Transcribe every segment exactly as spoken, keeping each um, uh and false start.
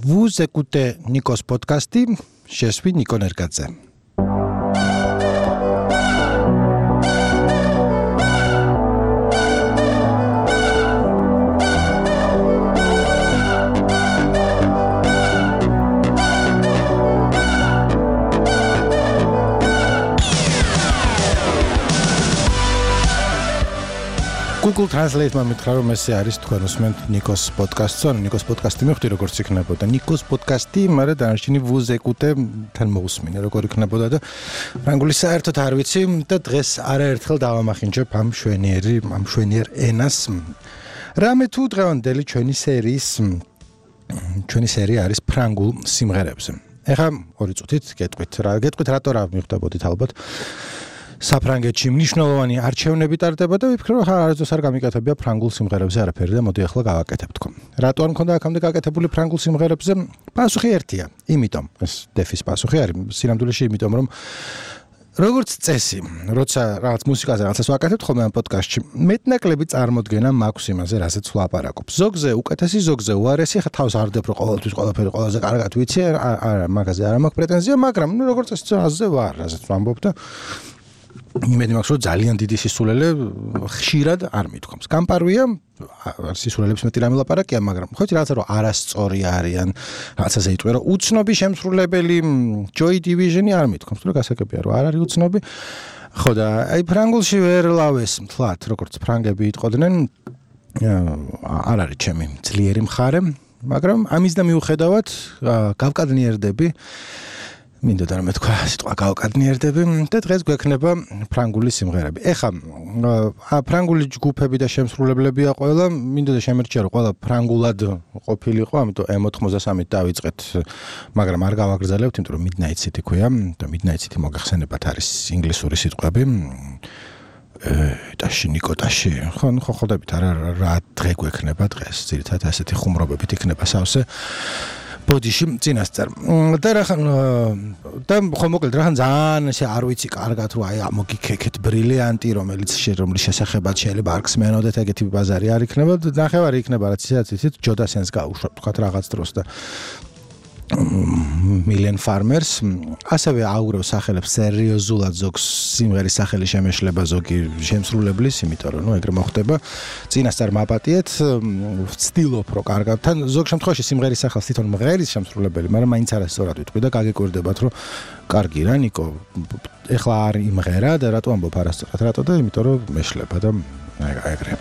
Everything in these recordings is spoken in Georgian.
Vous écoutez Nikos Podcasti, je suis Nico Nergadze. Google Translate მომითხრა რომ ესე არის თქვენ უსმენთ Nikos Podcast-ს, ანუ Nikos Podcast-ი მივხვდი როგორც იქნებოდა. Nikos Podcast-ი, მაგრამ დანარჩენი vous écoutez თან მოусმინე როგორ იქნებოდა და ფრანგული საერთოდ არ ვიცი და დღეს არაერთხელ დავამახინჯებ ამ შვენიერი, ამ შვენიერ ენას. რამე თუ დღევანდელი ჩვენი სერიის ჩვენი სერია არის ფრანგულ სიმღერებზე. ეხლა ორი წუთით გეტყვით რა, გეტყვით რატო რა მივხვდებოდით ალბათ. საფრანგეთში მნიშვნელოვანი არჩევნები ტარდება და ვიფიქრე რომ არასდროს არ გამიკეთებია ფრანგულ სიმღერებზე არაფერი და მოდი ახლა გავაკეთებ თქო. რატო არ მქონდა აქამდე გაკეთებული ფრანგულ სიმღერებზე? პასუხი ერთია. იმიტომ, ეს დეფის პასუხი არის სინამდვილეში იმიტომ რომ როგორც წესი, როცა რაღაც მუსიკაზე რაღაცას ვაკეთებთ ხოლმე ამ პოდკასტში, მეტნაკლები წარმოდგენა მაქვს იმაზე, რასაც ვლაპარაკობ. ზოგზე უკეთესი, ზოგზე უარესი, ხა თავს არ ვდებ რომ ყოველთვის ყველაფერი ყველაზე კარგად ვიცი, არა, მაგაზე არ მაქვს პრეტენზია, მაგრამ ნუ როგორც წესი, აზზე ვარ, რასაც ვამბობ და იმედი მაქვს რომ ძალიან დიდი სისულელე ხშირად არ მithქვამს. გამპარვია სისულელებს მეტი რამე ლაპარაკია, მაგრამ ხო იცი რაღაცა რომ არასწორი არიან, რაღაცაზე იტყვი რომ უცნობი შემსრულებელი Joy Division-ი არ მithქვამს, თუ გასაგებია რომ არ არის უცნობი. ხო და აი ფრანგულში ვერ ლავეს მთლად, როგორც ფრანგები იტყოდნენ, არ არის ჩემი ძლიერი მხარე, მაგრამ ამის და მიუხედავად გავკადნიერდები მინდოდა რომ მეთქვა სიტყვა გავკადნიერდები და დღეს გვექნება ფრანგული სიმღერები. ეხლა ფრანგული ჯგუფები და შემსრულებლებია ყველა, მინდოდა შემერჩია რომ ყველა ფრანგულად ყოფილიყო, ამიტომ ემ ოთხმოცდასამით დავიწყეთ, მაგრამ არ გავაგრძელებთ, იმიტომ რომ Midnight City ქვია და Midnight City მოგახსენებათ არის ინგლისური სიტყვები. ტაში ნიკოტაში, ხო, ხო ხედავთ რა რა დღე გვექნება დღეს, ძირითადად ასეთი ხუმრობებით იქნება სავსე. ბოდიში წინასწარ. და რახან და ხო მოკლედ რახან ძალიან ესე არ ვიცი კარგად რომ აი მოგიქეკეთ ბრილიანტი რომელიც რომლის შესახებაც შეიძლება არ გსმენოდეთ ეგეთი ბაზარი არ იქნება და ნახევარი იქნება რაც ისედაც ისეთ ჯოდასენს გაუშვათ თქვა რაღაც დროს და Million Farmers ასევე აურევ სახელებს სერიოზულად ზოგს სიმღერის სახელი შემეშლება ზოგი შემსრულებლის, იმიტომ რომ ნუ ეგრე მოხდება. წინასწარ მაპატიეთ, ვცდილობ რომ კარგად თან ზოგ შემთხვევაში სიმღერის სახელს თვითონ მღერის შემსრულებელი, მაგრამ მაინც არასწორად ვიტყვი და გაგიკვირდებათ რომ კარგი რა ნიკო, ეხლა არ იმღერა და რატო ამბობ არასწორად, რატო და იმიტომ რომ მეშლება და ეგრე.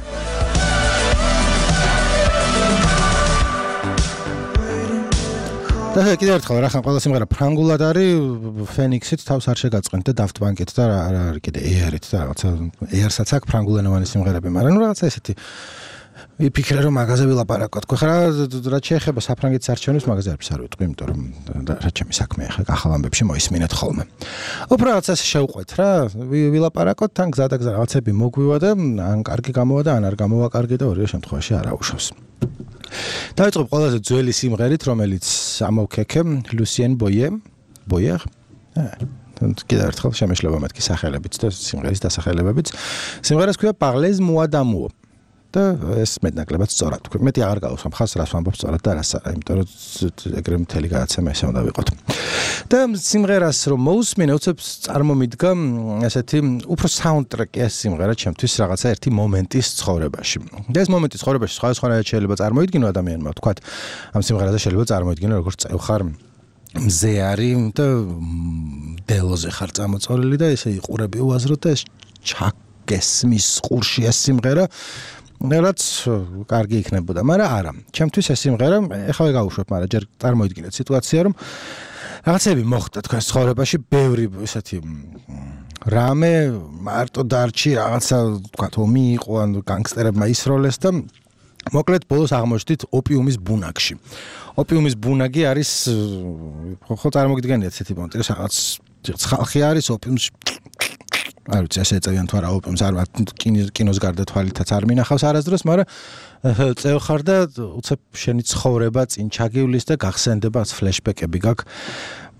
და კიდევ ერთხელ რახან ყველა სიმღერა ფრანგულად არის, Phoenix-ით თავს არ შეგაწყენთ და Daft Punk-ით და რა არის კიდე Air-ით და რაღაცა Air-საც აქვს ფრანგულენოვანი სიმღერები, მაგრამ ნუ რაღაცა ესეთი ვიფიქრე რომ მაგაზე ვილაპარაკოთ. ხო ხა რაც შეეხება საფრანგეთის არჩევნებს მაგაზე არც არ ვიტყვი, იმიტომ რომ რა ჩემი საქმეა ხა ახალ ამბებში მოისმინეთ ხოლმე. უფრო რაღაცას შევყვეთ რა, ვილაპარაკოთ, თან გზა და გზა რაღაცები მოგვივა და ან კარგი გამოვა და ან არ გამოვა კარგი და ორივე შემთხვევაში არ აუშავს. დავიწყებ ყველაზე ძველი სიმღერით, რომელიც ამოვქეკე, Lucien Boyer, Boyer. კიდევ ერთხელ შემეშლება მეთქი სახელებიც და სიმღერის დასახელებებიც. სიმღერას ქვია Parlez moi d'amour. და ეს მეტნაკლებად სწორად თქვი. მეტი აღარ გავუსვამ ხას რას ვამბობ სწორად და რას არა, იმიტომ რომ ეგრე მთელი გადაცემა ესე უნდა ვიყოთ. და სიმღერას რომ მოусმინე, უცებ წარმომიდგა ესეთი უფრო საუნდტრეკი ეს სიმღერა ჩემთვის რაღაცა ერთი მომენტის ცხოვრებაში. და ეს მომენტი ცხოვრებაში სხვადასხვანაირად შეიძლება წარმოიდგინო ადამიანმა, თქვათ, ამ სიმღერაზე შეიძლება წარმოიდგინო როგორც წევხარ მზე არის და დელოზე ხარ წამოწოლილი და ესე იყურები უაზროდ და ეს ჩაგესმის ყურში ეს სიმღერა რაც კარგი იქნებოდა, მაგრამ არა. ჩემთვის ეს სიმღერა ეხლა გავუშვებ, მაგრამ ჯერ წარმოიდგინეთ სიტუაცია, რომ რაღაცები მოხდა თქვენ ცხოვრებაში, ბევრი ესეთი რამე მარტო დარჩი, რაღაცა თქვა ომი იყო, ან განგსტერებმა ისროლეს და მოკლედ ბოლოს აღმოჩნდით ოპიუმის ბუნაგში. ოპიუმის ბუნაგი არის ხო წარმოგიდგენიათ ესეთი მომენტი, რაღაც ხალხი არის ოპიუმში არ ვიცი ესე ეწევიან თუ არა ოპიუმს არ კინოს გარდა თვალითაც არ მინახავს არასდროს, მაგრამ წევხარ და უცებ შენი ცხოვრება წინ ჩაგივლის და გახსენდება ფლეშბეკები გაქვს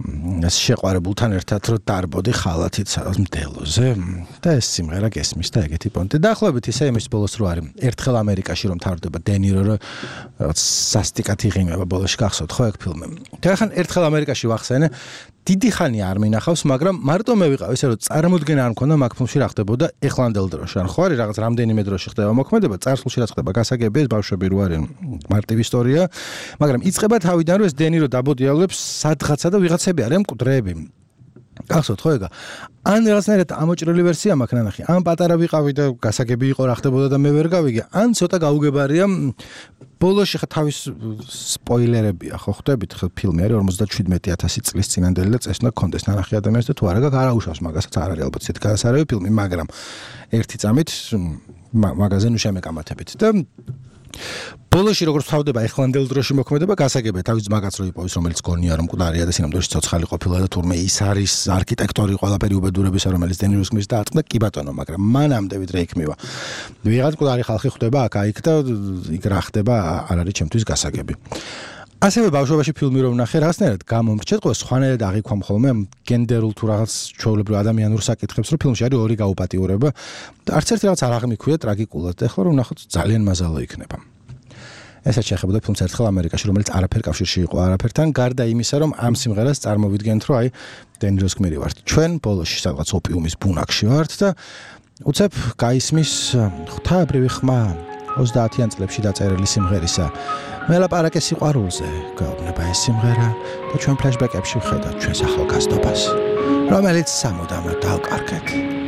ეს შეყვარებულთან ერთად რო დარბოდი ხალათით სადაც მდელოზე და ეს სიმღერა გესმის და ეგეთი პონტი. დაახლოებით ისე იმის ბოლოს რო არის. ერთხელ ამერიკაში რომ თავდება დენირო რო რაღაც სასტიკად იღიმება ბოლოში გახსოვთ ხო ეგ ფილმი. და ხან ერთხელ ამერიკაში ვახსენე დიდი ხანი არ მინახავს, მაგრამ მარტო მე ვიყავ ისე რომ წარმოდგენა არ მქონდა მაგ ფილმში რა ხდებოდა ეხლანდელ დროში. ან ხო არის რაღაც რამდენიმე დროში ხდება მოქმედება, წარსულში რაც ხდება გასაგები ეს ბავშვები რო არის მარტივი ისტორია, მაგრამ იწყება თავიდან რომ ეს დენირო დაბოდიალებს სადღაცა და ვიღაცები არიან მკვდრები. გახსოვთ ხო ეგა? ან რაღაცნაირად ამოჭრილი ვერსია მაქვს ნანახი. ან პატარა ვიყავი და გასაგები იყო რა ხდებოდა და მე ვერ გავიგე, ან ცოტა გაუგებარია ბოლოში ხა თავის სპოილერებია ხო ხვდებით ხა ფილმი არის ორმოცდაშვიდმეტი ათასი წლის წინანდელი და წესნა კონდეს ნანახი ადამიანს და თუ არა გაარაუშავს მაგასაც არ არის ალბათ ისეთ გადასარევი ფილმი, მაგრამ ერთი წამით მაგაზე ნუ შემეკამათებით და ბოლოში როგორც თავდება ეხლანდელ დროში მოქმედება გასაგებია თავის მაგაც რო იპოვის რომელიც გონია რომ მკვდარია და სინამდვილეში ცოცხალი ყოფილა და თურმე ის არის არქიტექტორი ყველაფერი უბედურებისა რომელიც დენიროს გმის დააწყდა კი ბატონო მაგრამ მანამდე ვიდრე იქ მივა ვიღაც მკვდარი ხალხი ხვდება აქ აიქ და იქ რა ხდება არ არის ჩემთვის გასაგები ასევე ბავშვობაში ფილმი რომ ნახე რაღაცნაირად გამომრჩეთ ყოველ სხვანაირად აღიქვამ ხოლმე გენდერულ თუ რაღაც ჩვეულებრივ ადამიანურ საკითხებს რომ ფილმში არის ორი გაუპატიურება და არც ერთი რაღაც არ აღმიქვია ტრაგიკულად და ახლა რომ ნახოთ ძალიან მაზალო იქნება ესაც შეეხებოდა ფილმს ერთხელ ამერიკაში რომელიც არაფერ კავშირში იყო არაფერთან გარდა იმისა რომ ამ სიმღერას წარმოვიდგენთ რომ აი დენიროს გმირი ვართ ჩვენ ბოლოში სადღაც ოპიუმის ბუნაკში ვართ და უცებ გაისმის ღვთაებრივი ხმა ოცდაათიან წლებში დაწერილი სიმღერისა მელაპარაკე სიყვარულზე გაუბნება ეს სიმღერა და ჩვენ ფლეშბეკებში ვხედავთ ჩვენს ახალგაზრდობას რომელიც სამუდამოდ დავკარგეთ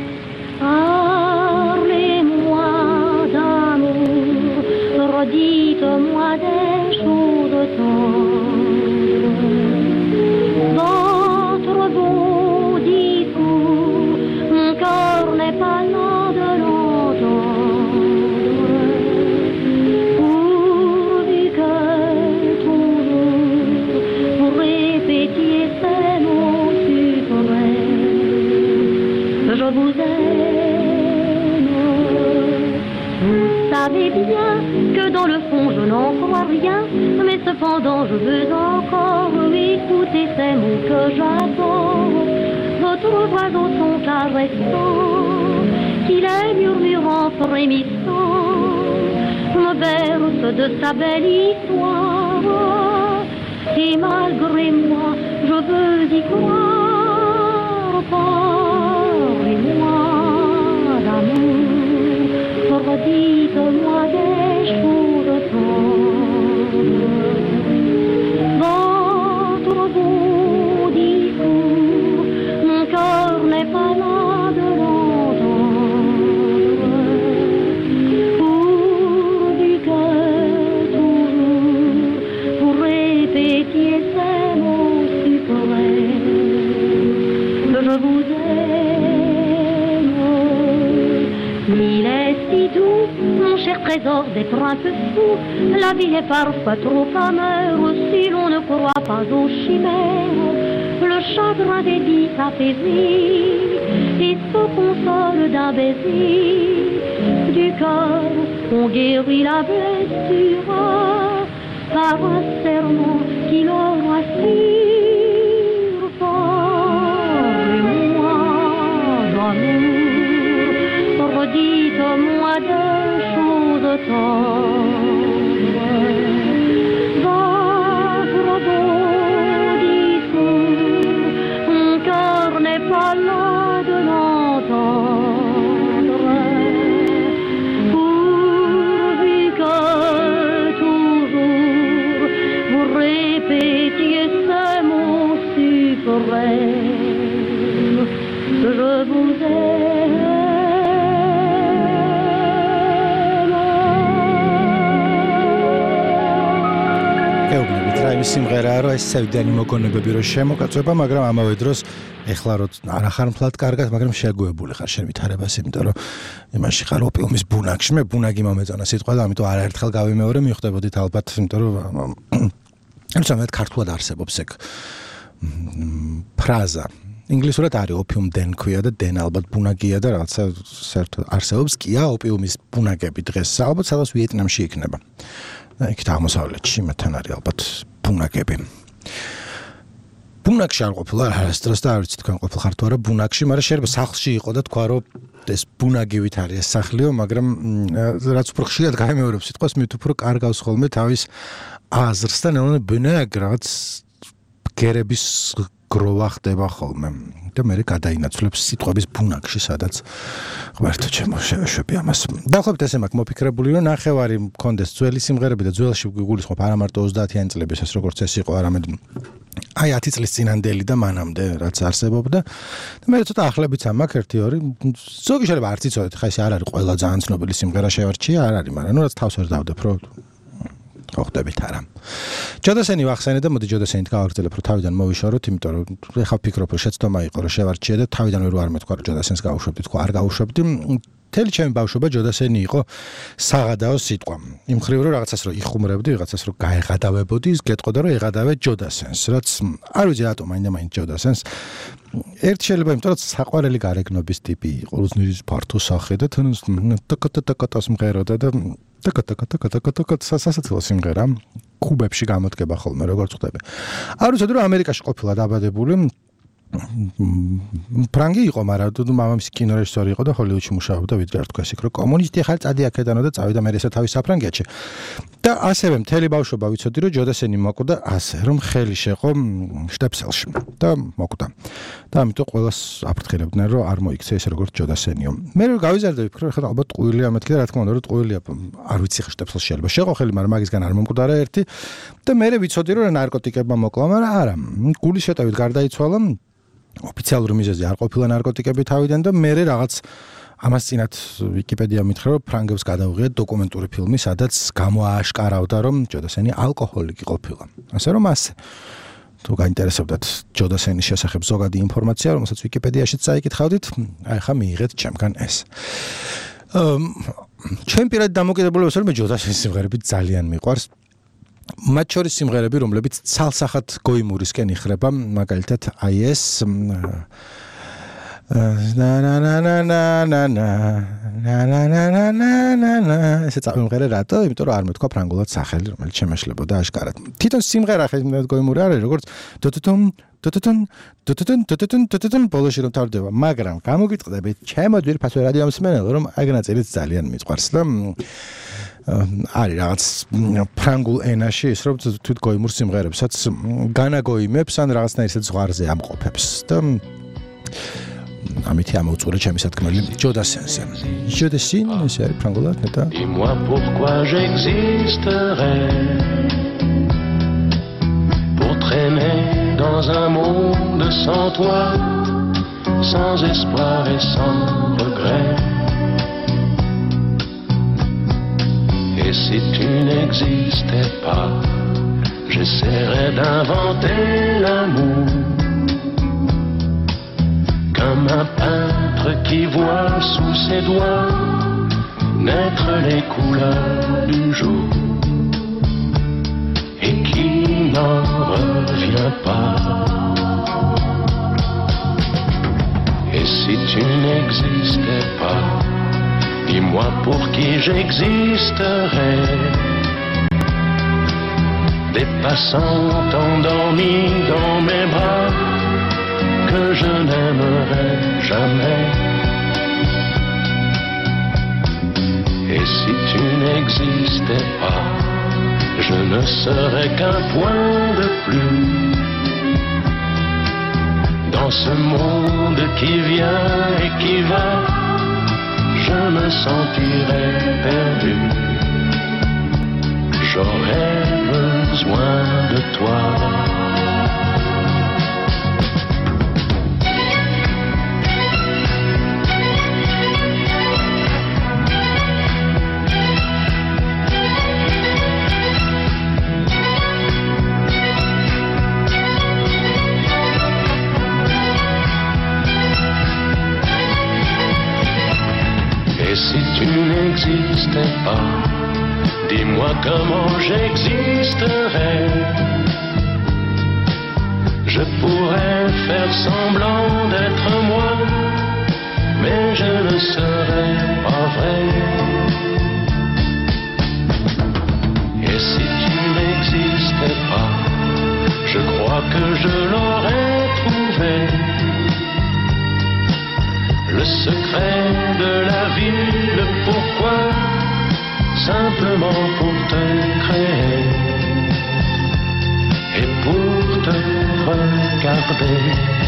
Dites-moi des choses tendres Votre beau discours Mon cœur n'est pas là de l'entendre Pourvu que toujours Vous répétiez ces mots suprêmes Je vous aime Vous savez bien que dans le fond je n'en crois rien Mais cependant je veux encore écouter ces mots que j'adore Votre voix au son caressant Qui les murmurant frémissant Me berce de sa belle histoire Et malgré moi je veux y croire Parlez-moi d'amour Dites-moi des choses tendres Votre beau discours Mon cœur n'est pas là de l'entendre Pourvu que toujours Vous répétiez ces mots suprêmes Je vous aime Il est si doux, mon cher trésor d'être un peu fou. La vie est parfois trop amère si l'on ne croit pas aux chimères. Le chagrin des vies s'apaisit et se console d'un baiser. Du cœur, on guérit la blessure par un serment qui le rassure. Parlez-moi d'amour. Dites-moi des choses tendres Votre beau discours Mon cœur n'est pas là de l'entendre Pourvu que toujours Vous répétiez ces mots suprêmes Je vous aime ის სიმღერაა რომ ეს სევდიანი მოგონებები რო შემოგაწובה მაგრამ ამავე დროს ეხლა რო არ ახარ მთლად კარგად მაგრამ შეგუებული ხარ შენ ვითარებას იმიტომ რომ იმაში ხარ ოპიუმის ბუნაკში მე ბუნაგი მომეწონა სიტყვა და ამიტომ არაერთხელ გავიმეორე მიხვდებოდით ალბათ იმიტომ რომ ანუ სამეთ ქართულად არსებობს ეგ ფრაზა ინგლისურად არის ოპიუმ დენ ქვია და დენ ალბათ ბუნაგია და რაღაცა საერთოდ არსებობს კია ოპიუმის ბუნაგები დღეს ალბათ სადაც ვიეტნამში იქნება და იქ აღმოსავლეთში მათთან არის ალბათ ბუნაგები. ბუნაკში არ ყოფილა არასდროს და არ ვიცი თქვენ ყოფილ ხართ თუ არა ბუნაკში, მაგრამ შეიძლება სახლში იყო და თქვა რომ ეს ბუნაგივით არის ეს სახლიო, მაგრამ რაც უფრო ხშირად გაიმეორებს სიტყვას, მით უფრო კარგავს ხოლმე თავის აზრს და ნელ-ნელა ბუნაკ რაღაც გერების გროვა ხდება ხოლმე და მე გადაინაცვლებს სიტყვების ბუნაკში, სადაც ღმერთო ჩემო შევეშვები ამას. დაახლოებით ესე მაქვს მოფიქრებული, რომ ნახევარი მქონდეს ძველი სიმღერები და ძველში გულისხმობ არა მარტო ოცდაათიანი წლების ეს როგორც ეს იყო, არამედ აი ათი წლის წინანდელი და მანამდე რაც არსებობდა. და მე ცოტა ახლებიც მაქვს ერთი ორი. ზოგი შეიძლება არც იცოდეთ, ხა ეს არ არის ყველა ძალიან ცნობილი სიმღერა შევარჩია, არ არის, მაგრამ ნუ რაც თავს ვერ დავდებ, რომ ხოხდებით არა. ჯოდასენი ვახსენე და მოდი ჯოდასენით გავაგრძელებ, რომ თავიდან მოვიშოროთ, იმიტომ რომ ეხლა ვფიქრობ, რომ შეცდომა იყო, რომ შევარჩიე და თავიდან ვერ ვარ მეთქვა, რომ ჯოდასენს გავუშვებდი, თქვა არ გავუშვებდი. მთელი ჩემი ბავშვობა ჯოდასენი იყო საღადაო სიტყვა. იმ ხრივ რომ რაღაცას რომ იხუმრებდი, რაღაცას რომ გაეღადავებოდი, ის გეტყოდა რომ ეღადავე ჯოდასენს, რაც არ ვიცი რატომ მაინდა-მაინც ჯოდასენს. ერთ შეიძლება იმიტომ რომ საყვარელი გარეგნობის ტიპი იყო, უზნეის ფართო სახე და თან ტაკ-ტაკ-ტაკ-ტაკ მღეროდა და ტაკ-ტაკ-ტაკ-ტაკ-ტაკ სასაცილო სიმღერა კუბებში გამოდგება ხოლმე როგორც ხდება. არ ვიცი რომ ამერიკაში ყოფილა დაბადებული ფრანგი იყო, მაგრამ მამამისი კინორეჟისორი იყო და ჰოლივუდში მუშაობდა, ვიდრე არ თქვა ისე რომ კომუნისტი ხარ, წადი აქედანო და წავიდა მე ესა თავის საფრანგეთში. და ასევე მთელი ბავშვობა ვიცოდი რომ ჯოდასენი მოკვდა ასე, რომ ხელი შეყო შტეპსელში და მოკვდა. და ამიტომ ყველას აფრთხილებდნენ რომ არ მოიქცე ესე როგორც ჯოდასენიო. მე რომ გავიზარდე ვფიქრე ხა ალბათ ტყუილია მეთქი და რა თქმა უნდა რომ ტყუილია არ ვიცი ხა შტეპსელში შეიძლება შეყო ხელი, მაგრამ მაგისგან არ მომკვდარა ერთი და მე ვიცოდი რომ ნარკოტიკებმა მოკლა, მაგრამ არა, გულის შეტევით გარდაიცვალა. ოფიციალური მიზეზი არ ყოფილა ნარკოტიკები თავიდან და მე რაღაც ამას წინათ ვიკიპედია მითხრა რომ ფრანგებს გადაუღია დოკუმენტური ფილმი, სადაც გამოააშკარავდა რომ ჯოდასენი ალკოჰოლიკი ყოფილა. ასე რომ ასე თუ გაინტერესებდათ ჯოდასენის შესახებ ზოგადი ინფორმაცია, რომელსაც ვიკიპედიაშიც წაიკითხავდით, აი ხა მიიღეთ ჩემგან ეს. ჩემ პირად დამოკიდებულებას რომ ჯოდასენის სიმღერები ძალიან მიყვარს. მათ შორის სიმღერები, რომლებიც ცალსახად გოიმურისკენ იხრება, მაგალითად აი ეს na na na na na na na na na na na na ესე წამიმღერე რატო? იმიტომ რომ არ მეთქვა ფრანგულად სახელი, რომელიც შემეშლებოდა აშკარად. თვითონ სიმღერა ხეთ გოიმური არის, როგორც დუტუტუმ დუტუტუნ დუტუტუნ დუტუტუნ დუტუტუნ ბოლოში რომ თავდება, მაგრამ გამოგიტყდებით, ჩემო ძვირფასო რადიო მსმენელო, რომ აი განაწერით ძალიან მიყვარს და არის რაღაც ფრანგულ ენაში ის რომ თვით გოიმურ სიმღერებსაც განაგოიმებს ან რაღაცნაირად ზღვარზე ამყოფებს და ამით ამოუწურე ჩემი სათქმელი ჯოდასენს. ჯოდასენ ეს არის ფრანგულად და Et moi pourquoi j'existerais pour traîner dans un monde sans toi, sans espoir et sans regret. Et si tu n'existais pas, j'essaierais d'inventer l'amour comme un peintre qui voit sous ses doigts naître les couleurs du jour et qui n'en revient pas. Et si tu n'existais pas, dis-moi pour qui j'existerais. Des passants endormis dans mes bras que je n'aimerais jamais. Et si tu n'existais pas, je ne serais qu'un point de plus dans ce monde qui vient et qui va. Je me sentirais perdu. J'aurais besoin de toi. Et si tu n'existais pas, dis-moi comment j'existerais. Je pourrais faire semblant d'être moi, mais je ne serais pas vrai. Et si tu n'existais pas, je crois que je l'aurais secrets de la ville. Pourquoi? Simplement pour te créer et pour te regarder.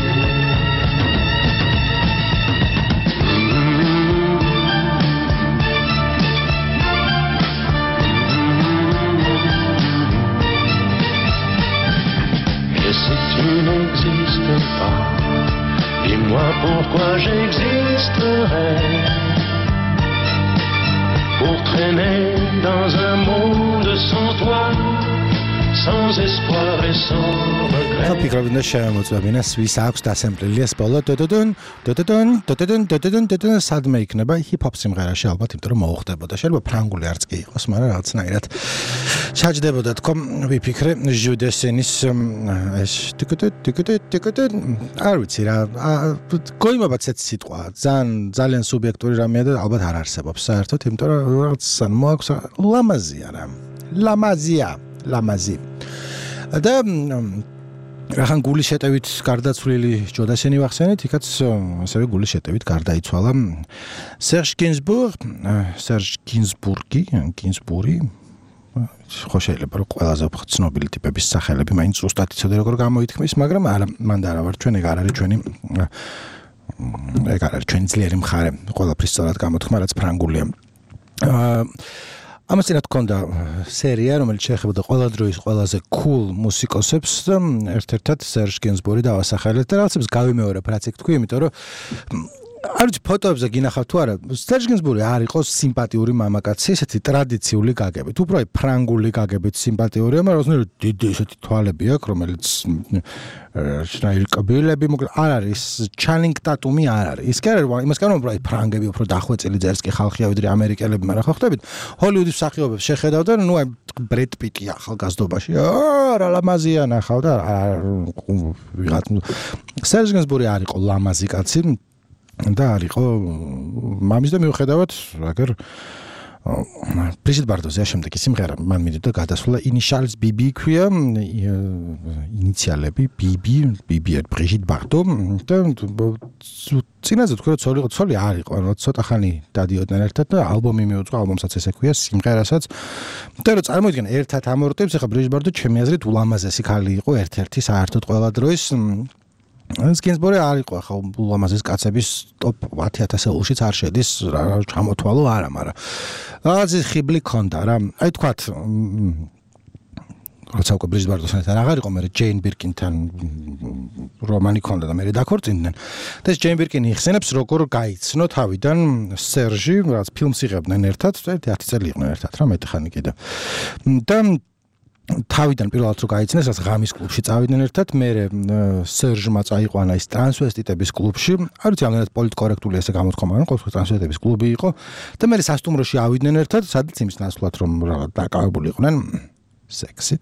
Et si tu n'existais pas, dis-moi pourquoi j'existerais. Pour traîner dans un monde sans toi, sans espoir et sans regret. ფიქრობდი შემოწმებინა სვის აქვს დასემპლილი ეს ბოლო დოდოდონ დოდოდონ დოდოდონ დოდოდონ დოდოდონ სადმე იქნება ჰიპ-ჰოპ სიმღერაში ალბათ იმიტომ რომ მოუხდებოდა შეიძლება ფრანგული არც კი იყოს მაგრამ რაღაცნაირად ჩაჯდებოდა თქო ვიფიქრე ჟუდესენის ეს ტიკუტე ტიკუტე ტიკუტე არ ვიცი რა გოიმობაც ეს სიტყვა ძალიან ძალიან სუბიექტური რამეა და ალბათ არ არსებობს საერთოდ იმიტომ რომ რაღაც მოაქვს ლამაზია რა ლამაზია ლამაზი და რახან გულის შეტევით გარდაცვლილი ჯოდასენი ვახსენეთ, იქაც ასევე გულის შეტევით გარდაიცვალა სერჟ გინზბურგ, სერჟ გინზბურგი, გინზბური ხო შეიძლება რომ ყველაზე ცნობილი ტიპების სახელები მაინც ზუსტად იცოდე როგორ გამოითქმის, მაგრამ არა, მანდ არა ვარ ჩვენ ეგ არ არის ჩვენი ეგ არ არის ჩვენი ძლიერი მხარე, ყველაფრის სწორად გამოთქმა, რაც ფრანგულია. აა ამასთანავე თქონდა სერია, რომელიც შეეხებოდა ყველა დროის ყველაზე cool მუსიკოსებს და ერთ-ერთად სერჟ გინზბური დავასახელეთ და რაღაცებს გავიმეორებ, რაც იქ თქვი, იმიტომ რომ არ ვიცი ფოტოებზე გინახავთ თუ არა, სერჟ გინზბური არ იყო სიმპათიური მამაკაცი, ესეთი ტრადიციული გაგებით, უფრო ფრანგული გაგებით სიმპათიურია, მაგრამ უბრალოდ დიდი ესეთი თვალები აქვს, რომელიც შნაირ კბილები, მოკლედ არ არის ჩანინგ ტატუმი არ არის. ის კი არ არის, იმას კი არ უბრალოდ ფრანგები უფრო დახვეწილი ძერსკი ხალხია ვიდრე ამერიკელები, მაგრამ ხო ხვდებით, ჰოლივუდის მსახიობებს შეხედავდა, ნუ აი ბრედ პიტი ახალგაზრდობაში, არა ლამაზია ნახავ და ვიღაც სერჟ გინზბური არ იყო ლამაზი კაცი. და არ იყო მამის და მიუხედავად აგერ ბრიჟიტ ბარდოზე შემდეგი სიმღერა მან მიდოდა გადასვლა ინიციალს ბიბი ქვია ინიციალები ბიბი ბიბი ერთ ბრიჟიტ ბარდო და წინაზე თქვა რომ ცოლი იყო ცოლი არ იყო ანუ ცოტა ხანი დადიოდნენ ერთად და ალბომი მიუძღვა ალბომსაც ესე ქვია სიმღერასაც და რომ წარმოიდგინე ერთად ამორტებს ახლა ბრიჟიტ ბარდო ჩემი აზრით ულამაზესი ქალი იყო ერთ-ერთი საერთოდ ყველა დროის ეს გინზბური არ იყო ახლა ულამაზეს კაცების ტოპ ათი ათასეულშიც არ შედის რა ჩამოთვალო არა მაგრამ რაღაც ხიბლი ქონდა რა აი თქვათ როცა უკვე ბრიჟიტ ბარდოსთან აღარ იყო მე ჯეინ ბირკინთან რომანი ქონდა და მე დაქორწინდნენ და ეს ჯეინ ბირკინი იხსენებს როგორ გაიცნო თავიდან სერჟი რაღაც ფილმს იღებდნენ ერთად ათი წელი იყვნენ ერთად რა მეტი ხანი კიდე და თავიდან პირველად რო გაიცნეს, რაც ღამის კლუბში წავიდნენ ერთად, მე სერჟმა წაიყვანა ის ტრანსვესტიტების კლუბში. არ ვიცი, ამდენად პოლიტკორექტული ესე გამოთქვა, მაგრამ ყოველთვის ტრანსვესტიტების კლუბი იყო და მე სასტუმროში ავიდნენ ერთად, სადაც იმის ნაცვლად რომ დაკავებული იყვნენ სექსით.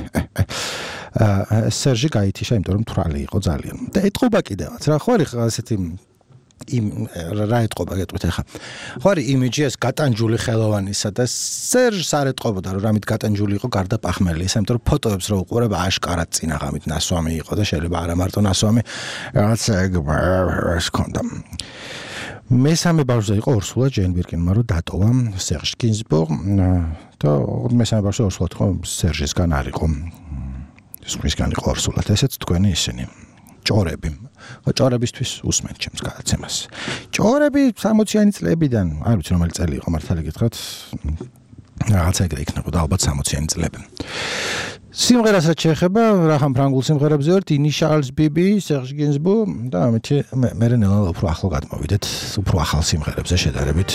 აა სერჟი გაითიშა, იმიტომ რომ თვრალი იყო ძალიან. და ეთყობა კიდევაც, რა ხო არის ესეთი იმ რა ეთყობა გეტყვით ახლა. ხო არის იმიჯი ეს გატანჯული ხელოვანისა და სერჟს არ ეთყობოდა რომ რამით გატანჯული იყო გარდა პახმელისა, იმიტომ რომ ფოტოებს რო უყურებ აშკარად წინაღამით ნასვამი იყო და შეიძლება არა მარტო ნასვამი, რაღაც ეს ქონდა. მესამე ბავშვზე იყო ორსულა ჯეინ ბირკინმა რო დატოვა სერჟ გინზბურგ და მესამე ბავშვზე ორსულა თქო სერჟისგან არ იყო. სხვისგან იყო ორსულა და ესეც თქვენი ისინი. ჭორები. ჭორებისთვის უსმენთ ჩემს გადაცემას. ჭორები სამოციანი წლებიდან, არ ვიცი რომელი წელი იყო მართალი გითხრათ. რაღაცა ეგრე იქნებოდა ალბათ სამოციანი წლები. სიმღერას რაც შეეხება, რახან ფრანგულ სიმღერებზე ვართ, ინიციალს ბიბი, სერჟ გინზბურგ და ამით მე ნელა უფრო ახლო გადმოვიდეთ, უფრო ახალ სიმღერებზე შედარებით.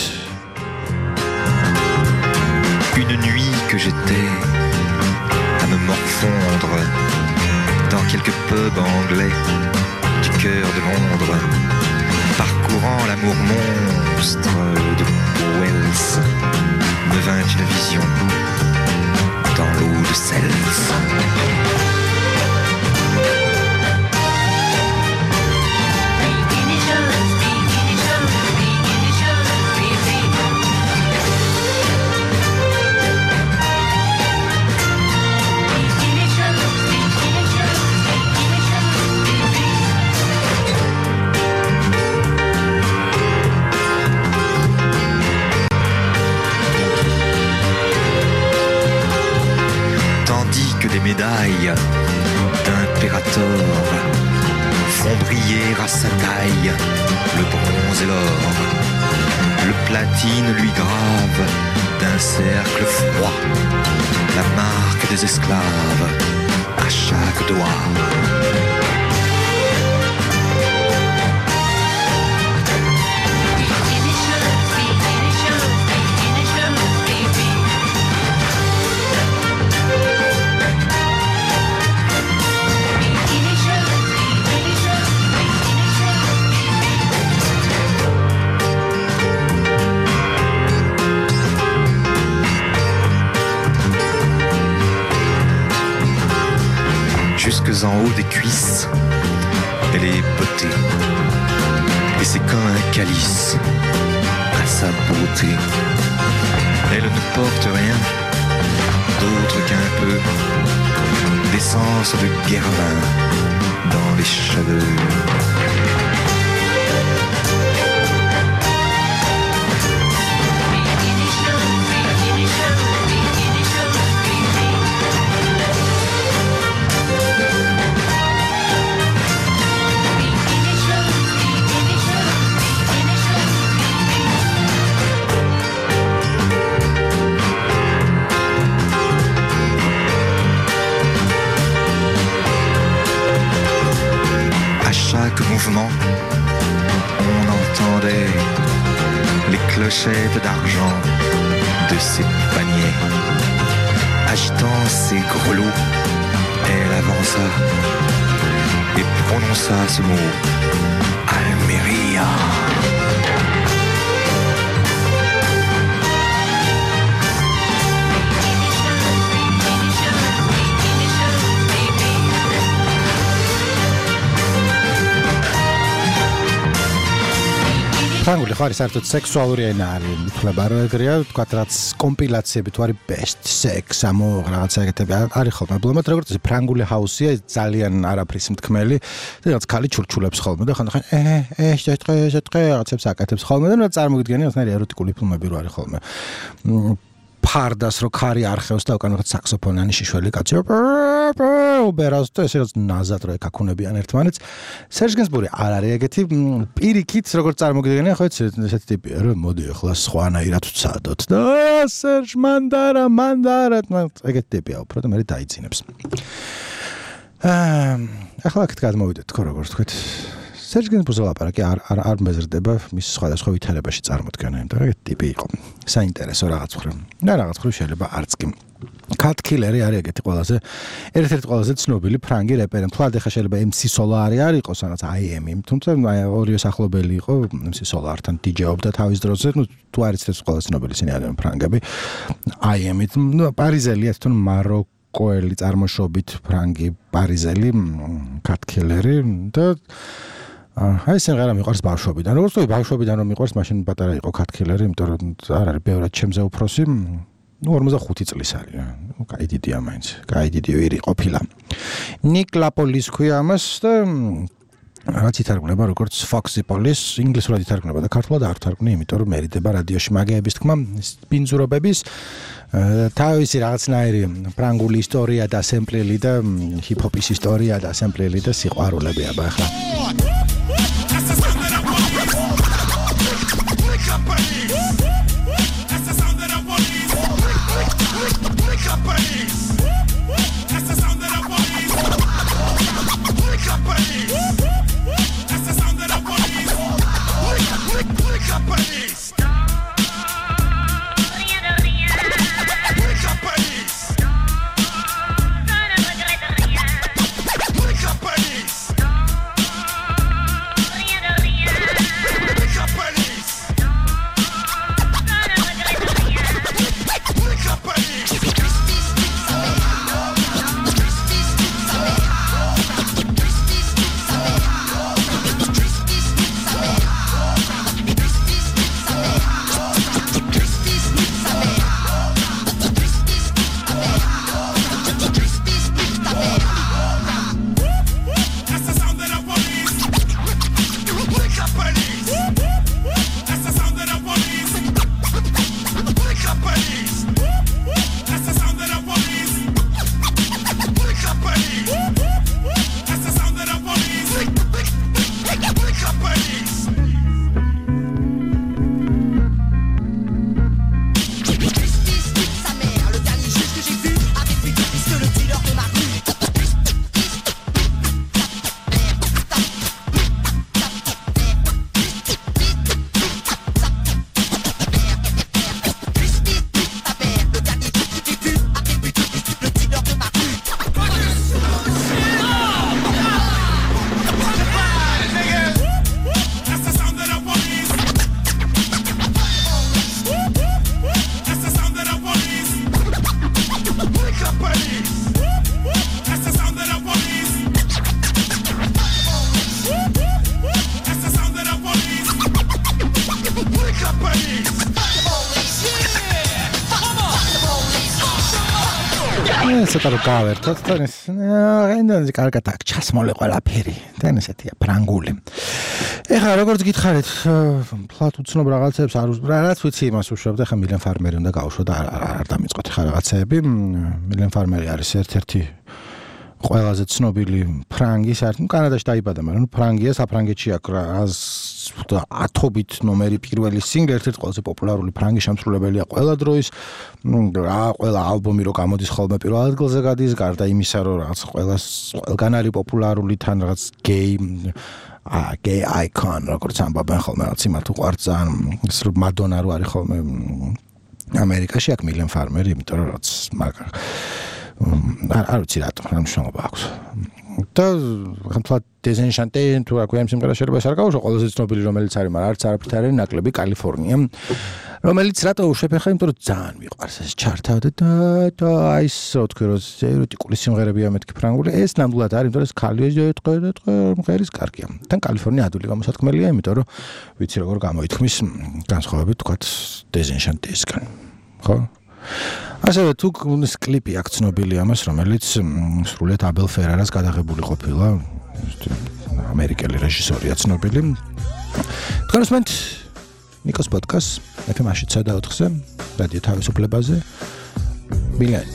Une nuit que j'étais à me morfondre dans quelques pubs anglais du cœur de Londres, parcourant l'amour monstre de Wells, me vint une vision dans l'eau de Seltz. médailles d'impérator font briller à sa taille le bronze et l'or. Le platine lui grave d'un cercle froid la marque des esclaves à chaque doigt. Jusque en haut des cuisses, elle est bottée. Et c'est comme un calice à sa beauté. Elle ne porte rien d'autre qu'un peu d'essence de guervin dans les cheveux. Mouvement, on entendait les clochettes d'argent de ses paniers. Agitant ses grelots, elle avança et prononça ce mot, Almeria. ფრანგული ხარი საერთოდ სექსუალური ენა არის, მითხრება რომ ეგრეა, თქვათ რაც კომპილაციები თუ არის best sex, ამო რაღაცა ეგეთები არის ხოლმე. პრობლემად როგორც ის ფრანგული ჰაუსია, ძალიან არაფრის მთქმელი, რაღაც ქალი ჩურჩულებს ხოლმე და ხანდახან ე ე შეტყე შეტყე რაღაცებს აკეთებს ხოლმე და რა წარმოგიდგენი რაღაცნაირი ეროტიკული ფილმები რო არის ხოლმე. ფარდას რო ქარი არხევს და უკან რაღაც საქსოფონიანი შიშველი კაცი ოპერას და ესე რაღაც ნაზად რო ეკაკუნებიან ერთმანეთს. სერჟ გენსბური არ არის ეგეთი პირიქით როგორც წარმოგიდგენია, ხო იცით ესეთი ტიპია რომ მოდი ახლა სხვანაირად ვცადოთ და სერჟ მანდარა მანდარა ეგეთი ტიპია უფრო და მე დაიძინებს. აა ახლა აქეთ გადმოვიდეთ თქო როგორც თქვით. სერჟ გენსბურზე ლაპარაკი არ არ არ მეზრდება მის სხვადასხვა ვითარებაში წარმოდგენა, იმიტომ რომ ეგეთი ტიპი იყო. საინტერესო რაღაც მხრივ. და რაღაც მხრივ შეიძლება არც კი. Cut Killer-ი არის ეგეთი ყველაზე ერთ-ერთი ყველაზე ცნობილი ფრანგი რეპერი. თვალ ეხა შეიძლება M C Solar-ი არ იყოს, რაღაც I M-ი, თუმცა ორივე სახლობელი იყო M C Solar-თან დიჯეობდა თავის დროზე. ნუ თუ არის ეს ყველაზე ცნობილი ისინი არიან ფრანგები. I M-ით, ნუ პარიზელია თვითონ მაროკოელი წარმოშობით ფრანგი პარიზელი Cut Killer-ი და აი სიმღერა მიყვარს ბავშვობიდან. როგორც თუ ბავშვობიდან რომ მიყვარს, მაშინ პატარა იყო Cut Killer-ი, იმიტომ რომ არ არის ბევრად ჩემზე უფროსი. ნუ ორმოცდახუთი წლის არის. ნუ კაი დიდია მაინც. კაი დიდი ვირი ყოფილა. Nick Lapolis ქვია ამას და რაც ითარგმნება როგორც Foxy Police, ინგლისურად ითარგმნება და ქართულად არ თარგმნი, იმიტომ რომ მერიდება რადიოში მაგეების თქმა, ბინძურობების თავისი რაღაცნაირი ფრანგული ისტორია და სემპლელი და ჰიპ-ჰოპის ისტორია და სემპლელი და სიყვარულები აბა ახლა. ცოტა რო გავერთოთ და ეს რენდონზე კარგად აქ ჩასმოლე ყველაფერი და ესეთია ფრანგული. ეხლა როგორც გითხარით, ფლათ უცნობ რაღაცებს არ რაც ვიცი იმას უშუალოდ ეხლა მილენ ფარმერი უნდა გავუშვოთ და არ დამიწყოთ ეხლა რაღაცეები. მილენ ფარმერი არის ერთ-ერთი ყველაზე ცნობილი ფრანგი საერთოდ კანადაში დაიბადა, მაგრამ ფრანგია, საფრანგეთში აქვს ათობით ნომერი პირველი სინგლი, ერთ-ერთი ყველაზე პოპულარული ფრანგი შემსრულებელია ყველა დროის. რა ყველა ალბომი რო გამოდის ხოლმე პირველ ადგილზე გადის, გარდა იმისა, რომ რაღაც ყველა ყველგან არის პოპულარული თან რაღაც გეი აა gay icon, როგორც ამბობენ ხოლმე, რაც იმათ უყვართ ძალიან, ის რომ მადონა რო არის ხოლმე ამერიკაში აქ მილენ ფარმერი, იმიტომ რომ რაც მაგ არ არ ვიცი რატომ რა მნიშვნელობა აქვს. და ხანთლა დეზენშანტე თუ რა ქვია სიმღერა შეიძლება ეს არ გავუშვა ყველაზე ცნობილი რომელიც არის, მაგრამ არც არაფრით არის ნაკლები კალიფორნია. რომელიც რატო უშვებ ხა, იმიტომ რომ ძალიან მიყვარს ეს ჩართავდა და და აი ეს რა თქვი რომ ეროტიკული სიმღერებია მეთქი ფრანგული, ეს ნამდვილად არის, იმიტომ რომ ეს ქალი ეტყვა და ეტყვა მღერის კარგია. თან კალიფორნია ადვილი გამოსათქმელია, იმიტომ რომ ვიცი როგორ გამოითქმის განსხვავებით თქვა დეზენშანტესგან. ხო? ასევე თუ ეს კლიპი აქ ცნობილი ამას, რომელიც სრულიად აბელ ფერარას გადაღებული ყოფილა, ამერიკელი რეჟისორია ცნობილი. თქვენს მომენტ ნიკოს პოდკასტ ეფ ემ ათი და ოთხზე რადიო თავისუფლებაზე მილენ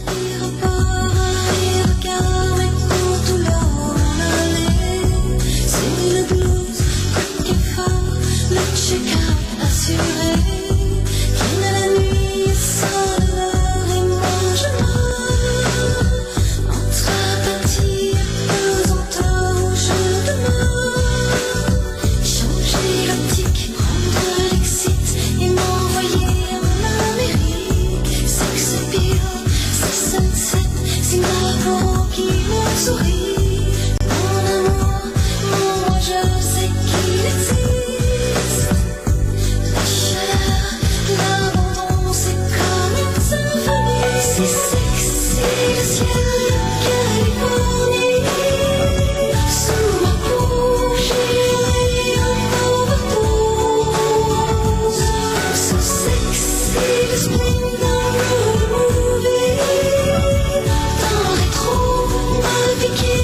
Begin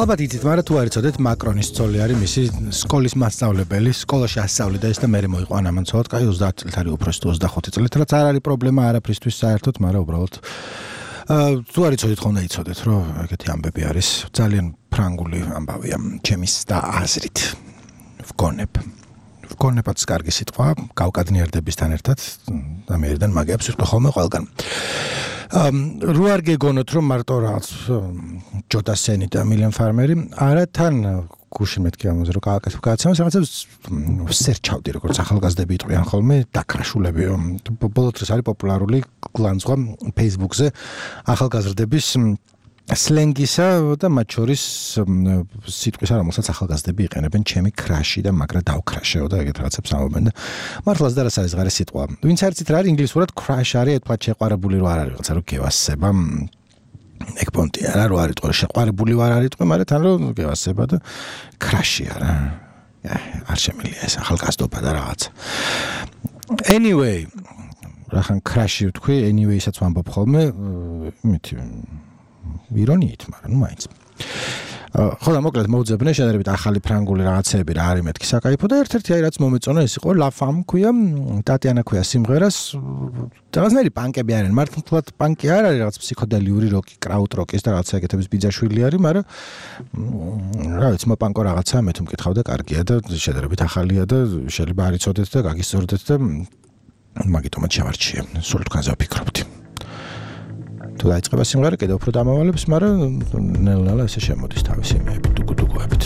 ალბათ იცით, მაგრამ თუ არ იცოდეთ, მაკრონის ცოლი არის მისი სკოლის მასწავლებელი, სკოლაში ასწავლიდა ეს და მე მოიყვა ამანცოლად, კაი ოცდაათ წლით არის უფროსი თუ ოცდახუთი წლით, რაც არ არის პრობლემა არაფრისთვის საერთოდ, მაგრამ უბრალოდ თუ არ იცოდეთ, ხომ და იცოდეთ, რომ ეგეთი ამბები არის, ძალიან ფრანგული ამბავია, ჩემის და აზრით. ვგონებ. ვგონებაც კარგი სიტყვა, გავკადნიერდებისთან ერთად, და მეერიდან მაგებს ვიტყვი ხოლმე ყველგან. რო არ გეგონოთ, რომ მარტო რაღაც ჯოდა სენი და მილენ ფარმერი, არა თან გუშინ მეთქი ამაზე რომ გააკეთებ გადაცემას, რაღაცებს სერჩავდი, როგორც ახალგაზრდები იტყვიან ხოლმე, დაკრაშულები. ბოლო დროს არის პოპულარული გლანძღვა Facebook-ზე ახალგაზრდების სლენგისა და მათ შორის სიტყვისა, რომელსაც ახალგაზრდები იყენებენ, ჩემი ქრაში და მაგრა დავქრაშეო და ეგეთ რაღაცებს ამბობენ და მართლაც და რა საიზღარი სიტყვა. ვინც არ იცით რა არის ინგლისურად crash არის, თქვა შეყვარებული რო არ არის, რაღაცა რო გევასება. ეგ პონტი არა რო არის, თქო შეყვარებული ვარ არის, თქო, მაგრამ თან რო გევასება და crash არა. არ შემილია ეს ახალგაზრდობა და რაღაც. Anyway, რახან crash-ი ვთქვი, anyway-საც ვამბობ ხოლმე, იმითი ირონიით, მაგრამ ნუ მაინც. ხო და მოკლედ მოუძებნე შედარებით ახალი ფრანგული რაღაცები რა არის მეთქი საკაიფო და ერთ-ერთი აი რაც მომეწონა ეს იყო La Femme ქვია, ტატიანა ქვია სიმღერას. რაღაცნაირი პანკები არიან, მართლაც პანკი არ არის, რაღაც ფსიქოდელიური როკი, კრაუთ როკის და რაღაცა ეგეთების ბიძაშვილი არის, მაგრამ რა ვიცი, მოპანკო რაღაცაა, მე თუ მკითხავ და კარგია და შედარებით ახალია და შეიძლება არ იცოდეთ და გაგისწორდეთ და მაგიტომაც შევარჩიე. სულ თქვენზე ვფიქრობდი. თუ დაიწყება სიმღერა, კიდევ უფრო დამავალებს, მაგრამ ნელ-ნელა ესე შემოდის თავისი იმეები, დუგუდუგოებით.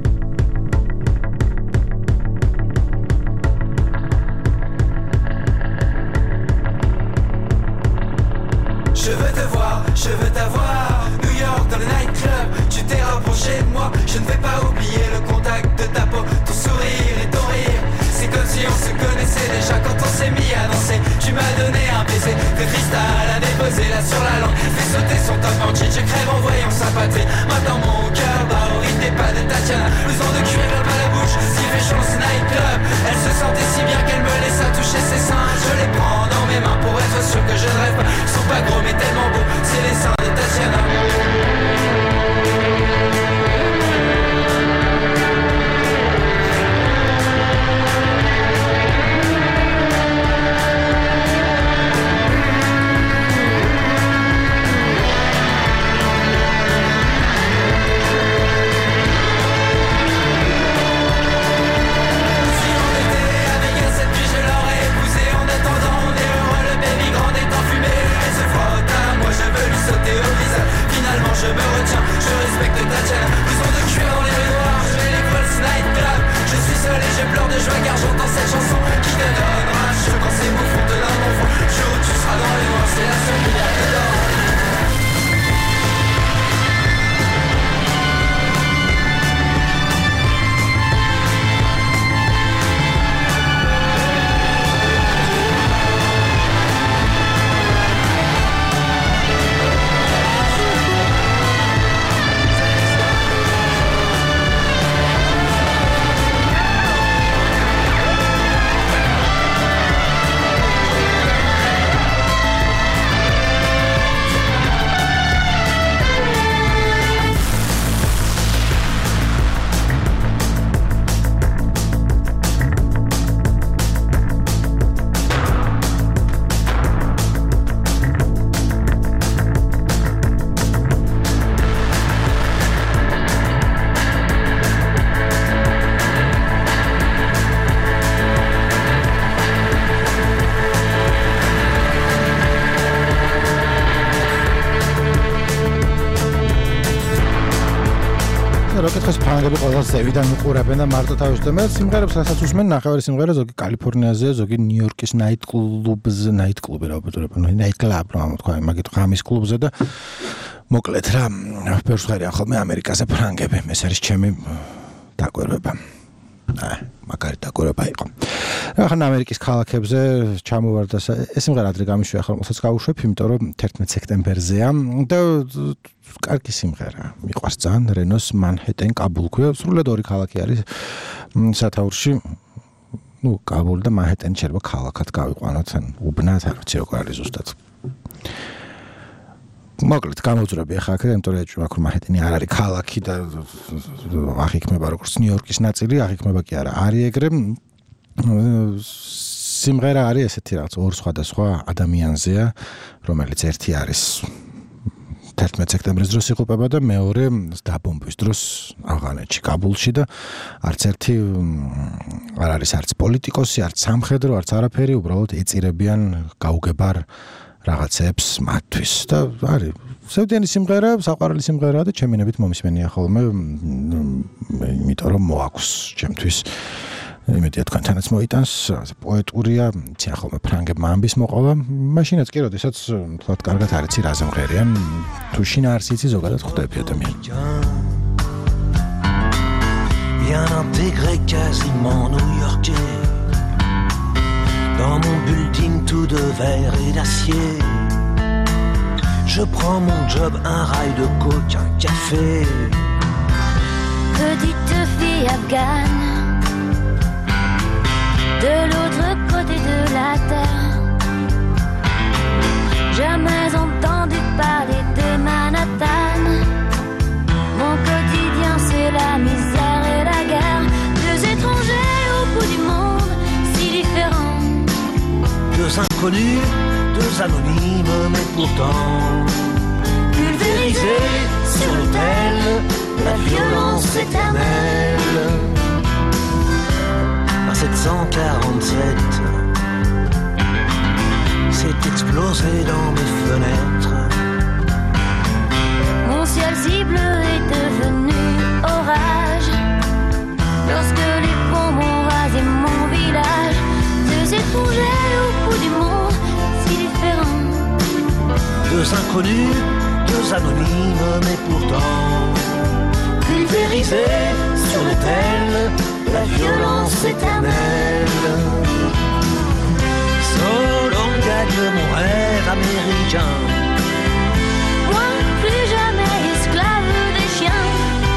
Je veux te voir, je veux t'avoir, New York dans le nightclub, tu t'es rapproché de moi, je ne vais pas oublier le contact de ta peau, ton sourire et ton rire. C'est comme si on se connaissait déjà quand on s'est mis à danser. Tu m'as donné un baiser de cristal à déposer là sur la langue. Fais sauter son top en jean, je crève en voyant sa patrie. Maintenant mon cœur bat au rythme des pas de Tatiana. Blouson de cuir à la bouche, si fait chaud ce nightclub. Elle se sentait si bien qu'elle me laissa toucher ses seins. Je les prends dans mes mains pour être sûr que je ne rêve pas. Ils sont pas gros mais tellement beaux, c'est les seins de Tatiana. Je me retiens, je respecte Tatiana. Blouson de cuir dans les rues noires, je vais les Pulse Nightclub. Je suis seul et je pleure de joie car j'entends cette chanson qui te donnera un choc quand c'est bouffon de l'un enfant. Le jour où tu seras dans les noirs, c'est la seule lumière que d'or. როკეტხას ფრანგები ყველას ზევიდან უყურებენ და მარტო თავისდამე სიმღერებს რასაც უსმენ ნახევარი სიმღერა ზოგი კალიფორნიაზე, ზოგი ნიუ-იორკის ნაიტკლუბზე, ნაიტკლუბი რა ვფიქრობ, ნაიტკლუბ რა თქვა, მაგით ღამის კლუბზე და მოკლედ რა, ფერს ხარიან ხოლმე ამერიკაზე ფრანგები, ეს არის ჩემი დაკვირვება. აა, მაგარი დაკვირვება იყო. ახლა ამერიკის ქალაქებზე ჩამოვარ და ეს სიმღერა ადრე გამიშვია, ახლა მოსაც გავუშვებ, იმიტომ რომ თერთმეტ სექტემბერზეა და კარგი სიმღერა. მიყვარს ძალიან რენოს მანჰეტენ კაბულ ქვია, სრულად ორი ქალაქი არის სათაურში. ნუ კაბული და მანჰეტენი შეიძლება ქალაქად გავიყვანოთ, ან უბნად, არ ვიცი როგორ არის ზუსტად. მოკლედ გამოძრები ახლა აქ, იმიტომ რომ ჯვაკურ მანჰეტენი არ არის ქალაქი და აღიქმება როგორც ნიუ-იორკის ნაწილი, აღიქმება კი არა, არის ეგრე. სიმღერა არის ესეთი რაღაც ორ სხვადასხვა ადამიანზეა, რომელიც ერთი არის თერთმეტ სექტემბრის დროს იღუპება და მეორე დაბომბვის დროს ავღანეთში, კაბულში და არც ერთი არ არის არც პოლიტიკოსი, არც სამხედრო, არც არაფერი, უბრალოდ ეწირებიან გაუგებარ რაღაცებს მათთვის და არის სევდიანი სიმღერა, საყვარელი სიმღერაა და ჩემინებით მომისმენია ხოლმე, იმიტომ რომ მოაქვს ჩემთვის იმედია თქვენთანაც მოიტანს, პოეტურია, ციან ხოლმე ფრანგებმა ამბის მოყოლა, მაშინაც კი როდესაც თქვათ კარგად არ იცი რა ზემღერია, თუ შინ არ იცი ზოგადად ხვდები ადამიანი. Bien intégré quasiment new-yorkais dans mon building tout de verre et d'acier. Je prends mon job, un rail de coke, un café. Petite fille afghane de l'autre côté de la terre, jamais entendu parler de Manhattan. Mon quotidien c'est la misère et la guerre, deux étrangers au bout du monde, si différents. Deux inconnus, deux anonymes, mais pourtant pulvérisés sur l'autel de la violence éternelle. sept cent quarante-sept s'est explosé dans mes fenêtres. Mon ciel si bleu est devenu orage lorsque les bombes ont rasé mon village. Deux étrangers au bout du monde, si différents. Deux inconnus, deux anonymes, mais pourtant pulvérisés sur l'autel la violence éternelle. Solon gagne mon rêve américain. Moi, plus jamais esclave des chiens.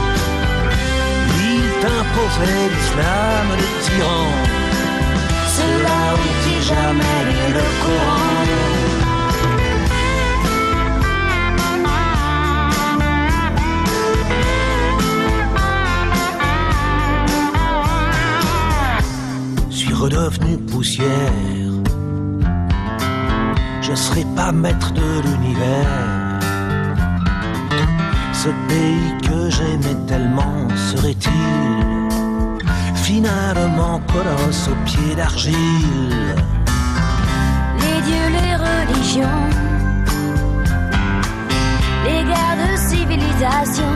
Il t'imposait l'islam, le tyran. Cela oublié jamais le Coran. Redevenu poussière, je serai pas maître de l'univers. Ce pays que j'aimais tellement serait-il finalement colosse aux pieds d'argile? Les dieux, les religions, les guerres de civilisation,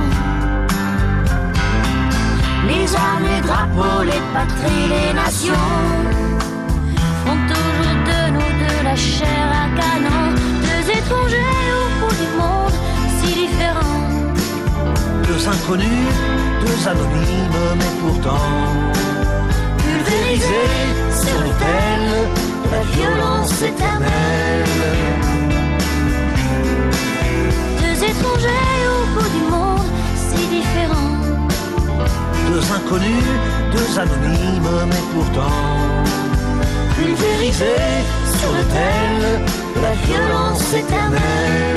les armes, les drapeaux, les patries, les nations font toujours de nous de la chair à canon. Deux étrangers au bout du monde, si différents. Deux inconnus, deux anonymes, mais pourtant pulvérisés sur l'autel de la violence éternelle. Deux étrangers au bout du monde, si différents. Deux inconnus, deux anonymes, mais pourtant pulvérisés sur l'autel de la violence éternelle.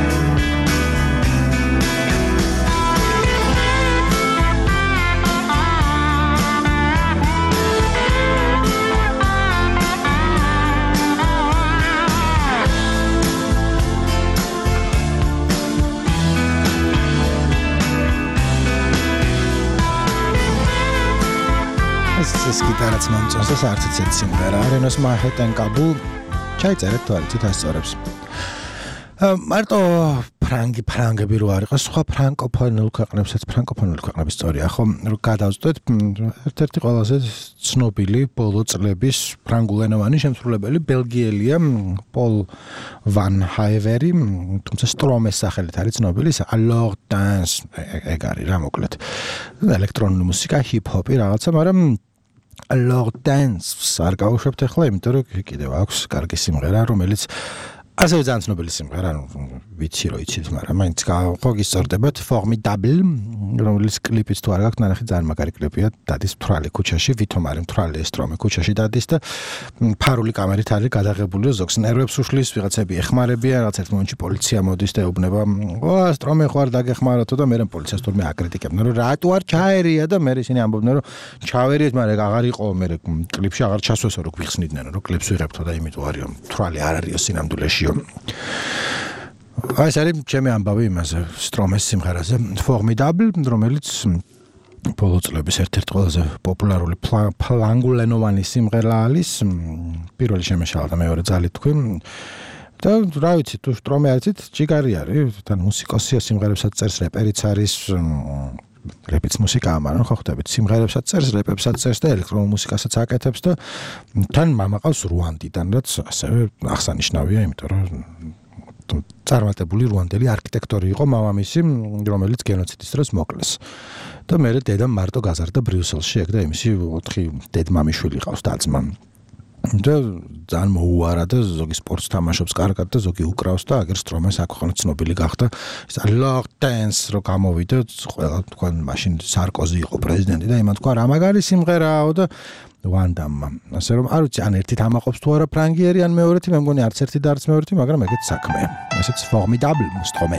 ეს გიტარაც მომწონს და საერთოდ ეს სიმღერა რენოს მანჰეტენ კაბულ ჩაიწერეთ თუ არ იცით ასწორებს. მარტო ფრანგი ფრანგები რო არ იყოს, სხვა ფრანკოფონულ ქვეყნებსაც ფრანკოფონული ქვეყნების ისტორია, ხო, რო გადავწყვეტ ერთ-ერთი ყველაზე ცნობილი ბოლო წლების ფრანგულენოვანი შემსრულებელი ბელგიელია პოლ ვან ჰაივერი, თუმცა სტრომეს სახელით არის ცნობილი, alors dance ეგ არის რა მოკლედ. ელექტრონული მუსიკა, ჰიპ-ჰოპი რაღაცა, მაგრამ alors dance არ გავუშვებთ ახლა, იმიტომ რომ კიდევ აქვს კარგი სიმღერა, რომელიც ასევე ძალიან ცნობილი სიმღერა, ვიცი რომ იცით, მაგრამ მაინც ხო გისწორდებათ Formidable, რომელიც კლიპიც თუ არ გაქვთ, ნახეთ ძალიან მაგარი კლიპია, დადის მთვრალი ქუჩაში, ვითომარი მთვრალი ესტრომე ქუჩაში დადის და ფარული კამერით არის გადაღებული, ზოგს ნერვებს უშლის, ვიღაცები ეხმარებიან, რაღაც ერთ მომენტში პოლიცია მოდის და ეუბნება, ო ესტრომე ხო არ დაგეხმარათო და მერე პოლიციას თურმე აკრიტიკებდნენ, რომ რატო არ ჩაერია და მერე ისინი ამბობდნენ, რომ ჩავერიეთ, მაგრამ აღარ იყო, მერე კლიპში აღარ ჩასვესო, რომ გვიხსნიდნენ, რომ კლიპს ვიღებთო და იმიტომ არისო მთვრალი არ არისო სინამდვილეში. აი ეს არის ჩემი ამბავი იმაზე სტრომეს სიმღერაზე Formidable, რომელიც ბოლო წლების ერთ-ერთი ყველაზე პოპულარული ფლანგულენოვანი სიმღერა არის. პირველი შემეშალა და მეორე ძალით თქვი. და რა ვიცი, თუ სტრომე არიცით, ჯიგარი არის, თან მუსიკოსია, სიმღერებსაც წერს, რეპერიც არის, რეპიც მუსიკაა, მაგრამ ხო ხვდებით, სიმღერებსაც წერს, რეპებსაც წერს და ელექტრონულ მუსიკასაც აკეთებს და თან მამა ყავს რუანდიდან, რაც ასევე აღსანიშნავია, იმიტომ რომ წარმატებული რუანდელი არქიტექტორი იყო მამამისი, რომელიც გენოციდის დროს მოკლეს. და მერე დედამ მარტო გაზარდა ბრიუსელში, ეგ და იმისი ოთხი დედმამიშვილი ყავს და-ძმა. და ძალიან მოუარა და ზოგი სპორტს თამაშობს კარგად და ზოგი უკრავს და აგერ სტრომეს აქვეყნო ცნობილი გახდა. ეს ლოგ დენს რო გამოვიდა, ყველა თქვენ მაშინ სარკოზი იყო პრეზიდენტი და იმან თქვა რა მაგარი სიმღერაო და ვანდამმა. ასე რომ არ ვიცი, ან ერთით ამაყობს თუ არა ფრანგიერი, ან მეორეთი, მე მგონი არც ერთი და არც მეორეთი, მაგრამ ეგეც საქმეა. ესეც Formidable სტრომე.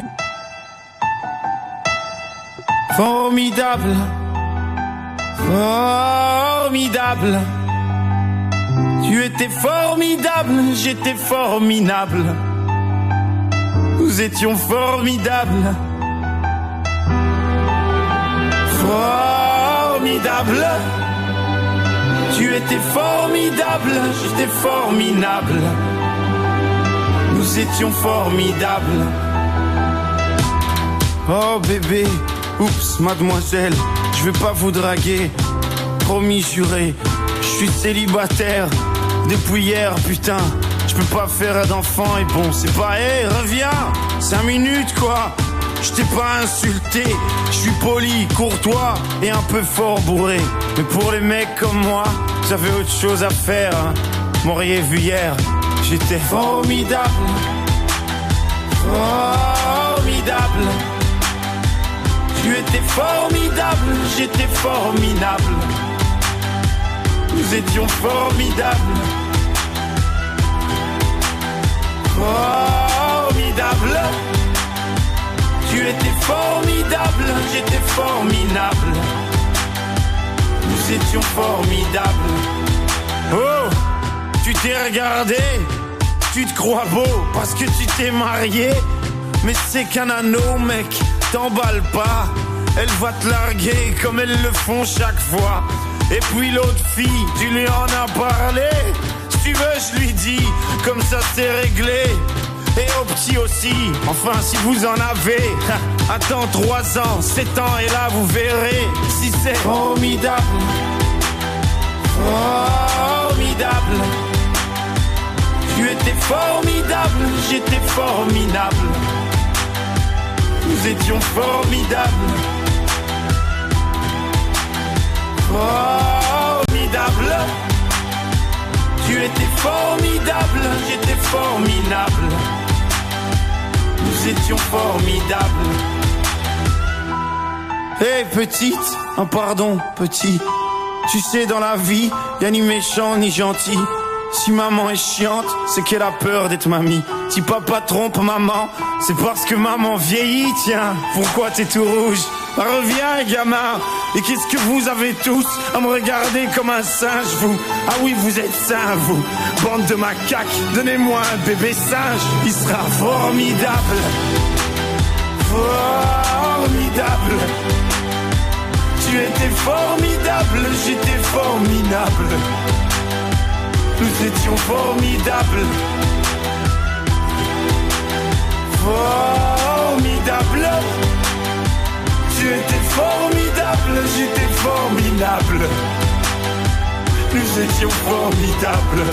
Formidable, formidable. Tu étais formidable, j'étais formidable. Nous étions formidables. Formidable. Tu étais formidable, j'étais formidable. Nous étions formidables. Oh bébé, oups mademoiselle, je vais pas vous draguer. Promis juré, je suis célibataire depuis hier, putain. Je peux pas faire d'enfant et bon, c'est pas, hé, hey, reviens, cinq minutes quoi. Je t'ai pas insulté, je suis poli, courtois et un peu fort bourré. Mais pour les mecs comme moi, j'avais autre chose à faire, hein. M'auriez vu hier, j'étais formidable. Formidable. Tu étais formidable, j'étais formidable. Nous étions formidables. Formidable. Tu étais formidable, j'étais formidable. Nous étions formidables. Oh, tu t'es regardé, tu te crois beau parce que tu t'es marié. Mais c'est qu'un anneau, mec, t'emballe pas. Elle va te larguer comme elles le font chaque fois. Et puis l'autre fille, tu lui en as parlé. Si tu veux, je lui dis, comme ça c'est réglé. Et au petit aussi, enfin si vous en avez. Attends trois ans, sept ans et là vous verrez si c'est formidable. Formidable. Tu étais formidable, j'étais formidable. Nous étions formidables. Formidable. Tu étais formidable, j'étais formidable. Nous étions formidables. Hé hey, petite, oh pardon petit. Tu sais dans la vie, y'a ni méchant ni gentil. Si maman est chiante, c'est qu'elle a peur d'être mamie. Si papa trompe maman, c'est parce que maman vieillit, tiens. Pourquoi t'es tout rouge? Bah, reviens gamin. Et qu'est-ce que vous avez tous à me regarder comme un singe, vous? Ah oui, vous êtes sains, vous. Bande de macaques, donnez-moi un bébé singe. Il sera formidable. Formidable. Tu étais formidable, j'étais formidable. Nous étions formidables. Formidable. Tu étais formidable, j'étais formidable. Nous étions formidables.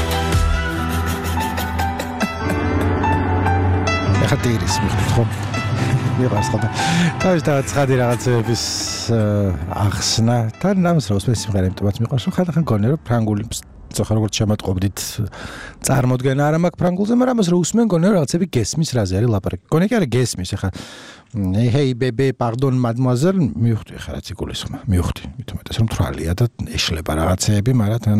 איך את איריס, בכתוב? მიყვარს ხოლმე. თავის და ცხადი რაღაცების ახსნა და ნამს რა უსმენს სიმღერა იმიტომაც მიყვარს რომ ხანდახან გონე რომ ფრანგული ზოხა როგორც შემატყობდით წარმოდგენა არ მაქვს ფრანგულზე, მაგრამ ამას რო უსმენ გონე რომ რაღაცები გესმის რაზე არის ლაპარაკი. გონე კი არა გესმის ეხლა hey bebe pardon mademoiselle მივხვდი ეხლა რაც იგულისხმა. მივხვდი. მithumetes რომ თვალია და ეშლება რაღაცეები, მაგრამ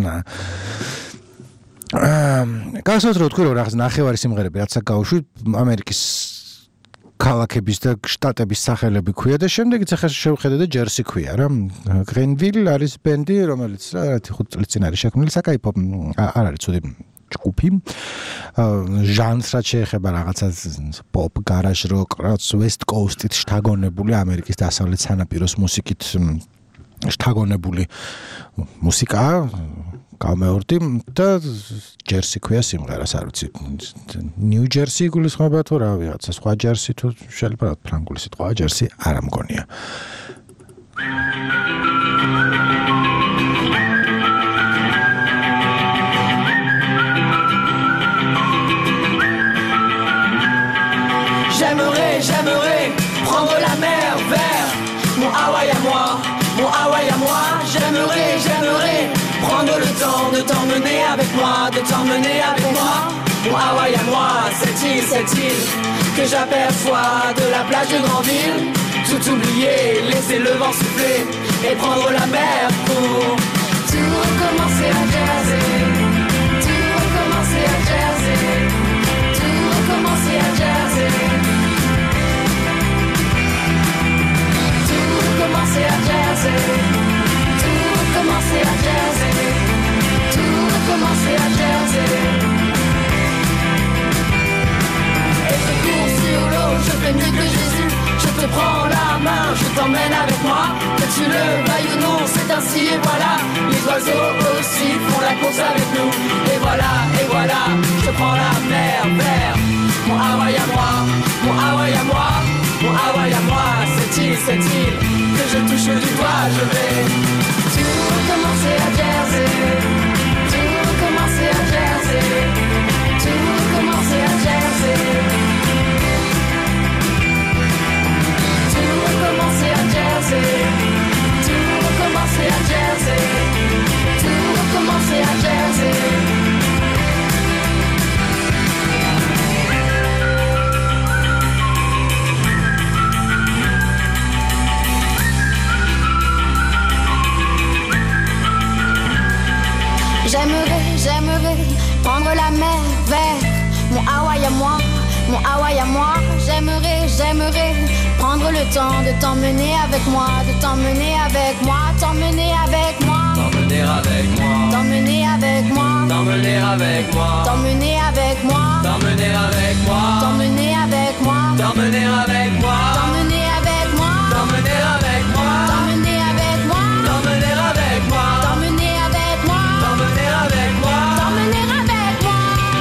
აა გასაოცრო თქვი რომ რაღაც ნახევარი სიმღერები რაც აკაუშვი ამერიკის ქალაქების და შტატების სახელები ქვია და შემდეგიც ახლა შევხედე და ჯერსი ქვია რა. გრენვილ არის ბენდი, რომელიც რა ხუთ წლის წინ არის შექმნილი, საკაიფო არ არის ცუდი ჯგუფი. ჟანრს რაც შეეხება რაღაცა პოპ, გარაჟ როკ, რაც ვესტ კოუსტით შთაგონებული ამერიკის დასავლეთ სანაპიროს მუსიკით შთაგონებული მუსიკაა. გამეორდი და ჯერსი ქვია სიმღერას არ ვიცი ნიუ ჯერსი გულისხმობა თუ რა ვიღაცა სხვა ჯერსი თუ შეიძლება ფრანგული სიტყვა ჯერსი არ ამგონია J'aimerais, j'aimerais prendre la mer vers mon Hawaï à moi, mon Hawaï à moi. J'aimerais, j'aimerais prendre le temps de t'emmener avec moi, de t'emmener avec moi. Mon Hawaï à moi, cette île, cette île que j'aperçois de la plage de Grandville. Tout oublier, laisser le vent souffler et prendre la mer pour tout recommencer à Jersey, tout recommencer à Jersey, tout recommencer à Jersey. Recommencer à Jersey, tout recommencer à Jersey, tout recommencer à Jersey. Et je cours sur l'eau, je fais mieux que Jésus. Je te prends la main, je t'emmène avec moi. Que tu le veuilles ou non, c'est ainsi et voilà. Les oiseaux aussi font la course avec nous. Et voilà, et voilà, je prends la mer vers mon Hawaï à moi, mon Hawaï à moi, mon Hawaï à moi. Cette île, cette île que je touche du doigt, je vais tout recommencer à Jersey, tout recommencer à Jersey, tout recommencer à Jersey, tout recommencer à Jersey, tout recommencer à Jersey, tout recommencer à Jersey. J'aimerais, j'aimerais prendre la mer vers mon Hawaï à moi, mon Hawaï à moi. J'aimerais, j'aimerais prendre le temps de t'emmener avec moi, de t'emmener avec moi, t'emmener avec moi, T'emmener avec moi, t'emmener avec moi, t'emmener avec moi, t'emmener avec moi, t'emmener avec moi, t'emmener avec moi, t'emmener avec moi, t'emmener avec moi, t'emmener avec moi, t'emmener avec moi, t'emmener avec moi, t'emmener avec moi, t'emmener avec moi, t'emmener avec moi.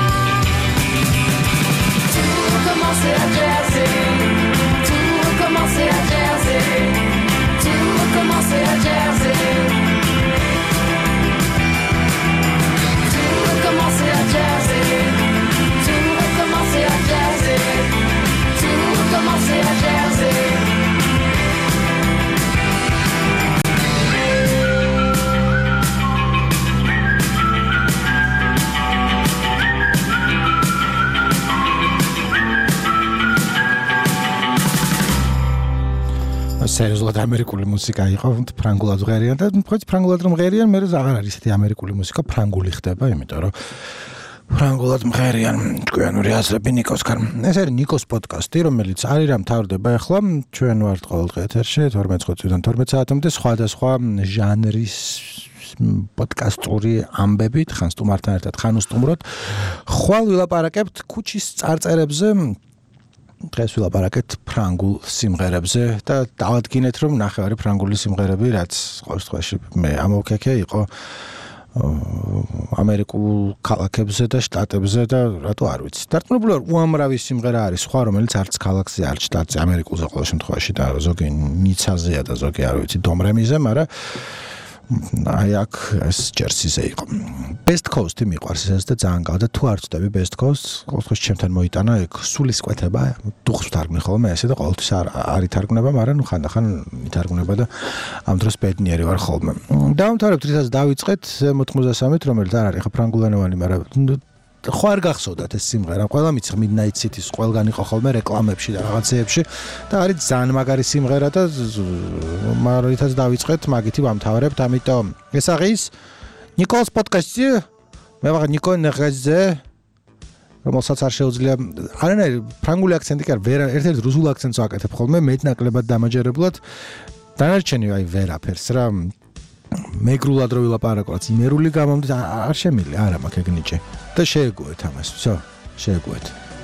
tout recommencer à Jersey, tout recommencer à Jersey, tout recommencer à Jersey, tout recommencer à Jersey, tout recommencer à Jersey, tout recommencer à Jersey. სერიოზულად ამერიკული მუსიკა იყო, ფრანგულად ღერიან და მხოლოდ ფრანგულად რომ ღერიან, მე აღარ არის ესეთი ამერიკული მუსიკა, ფრანგული ხდება, იმიტომ რომ ფრანგულად მღერიან ჭკვიანური აზრები ნიკოს კარ. ეს არის ნიკოს პოდკასტი, რომელიც არის რა მთავრდება ახლა, ჩვენ ვართ ყოველდღე ეთერში თორმეტ წუთიდან თორმეტ საათამდე სხვადასხვა ჟანრის პოდკასტური ამბებით, ხან სტუმართან ერთად, ხან უსტუმროდ. ხვალ ვილაპარაკებთ ქუჩის წარწერებზე, დღეს ვილაპარაკეთ ფრანგულ სიმღერებზე და დავადგინეთ, რომ ნახევარი ფრანგული სიმღერები, რაც ყოველ შემთხვევაში მე ამოვქექე, იყო ამერიკულ ქალაქებზე და შტატებზე და რატო არ ვიცი. დარწმუნებული ვარ, უამრავი სიმღერა არის სხვა, რომელიც არც ქალაქზე, არც შტატზე, ამერიკულზე ყოველ შემთხვევაში და ზოგი ნიცაზეა და ზოგი არ ვიცი, დომრემიზე, მაგრამ აი აქ ეს ჯერსიზე იყო. Best Coast-ი მიყვარს ეს და ძალიან გა და თუ არ ვწდები Best Coast, ყოველთვის ჩემთან მოიტანა ეგ სულის კვეთება, დუხს ვთარგმნი ხოლმე ესე და ყოველთვის არ არ ითარგმნება, მაგრამ ნუ ხანდახან ითარგმნება და ამ დროს ბედნიერი ვარ ხოლმე. დავამთავრებთ რითაც დავიწყეთ მოთხმოცდასამით, რომელიც არ არის ხა ფრანგულენოვანი, მაგრამ ხო არ გახსოვდათ ეს სიმღერა. ყველა მიცი Midnight City-s ყველგან იყო ხოლმე რეკლამებში და რაღაცეებში და არის ძალიან მაგარი სიმღერა და მაგრამ რითაც დავიწყეთ, მაგითი ვამთავრებთ, ამიტომ ეს არის Nico's podcast-ი მე ვაღარ Nico Nergazze რომელსაც არ შეუძლია არანაირი ფრანგული აქცენტი კი არ ვერ ერთ-ერთ რუსულ აქცენტს ვაკეთებ ხოლმე მეტნაკლებად დამაჯერებლად დანარჩენი აი ვერაფერს რა მეგრულად რო ვილაპარაკოთ იმერული გამომდის არ შემილი არა მაქვს ეგ ნიჭი და შეეგუეთ ამას всё შეეგუეთ